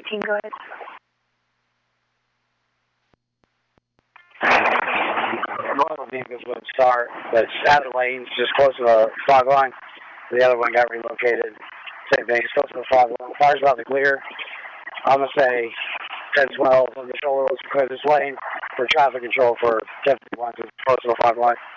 18, go ahead. One of the vehicles would start, but it's out of the lanes, just close to the fog line. The other one got relocated. Same thing, it's close to the fog line. The fire's about to clear. I'm going to say 10-12 on the shoulder. Let's clear this lane for traffic control for 10-51, close to the fog line.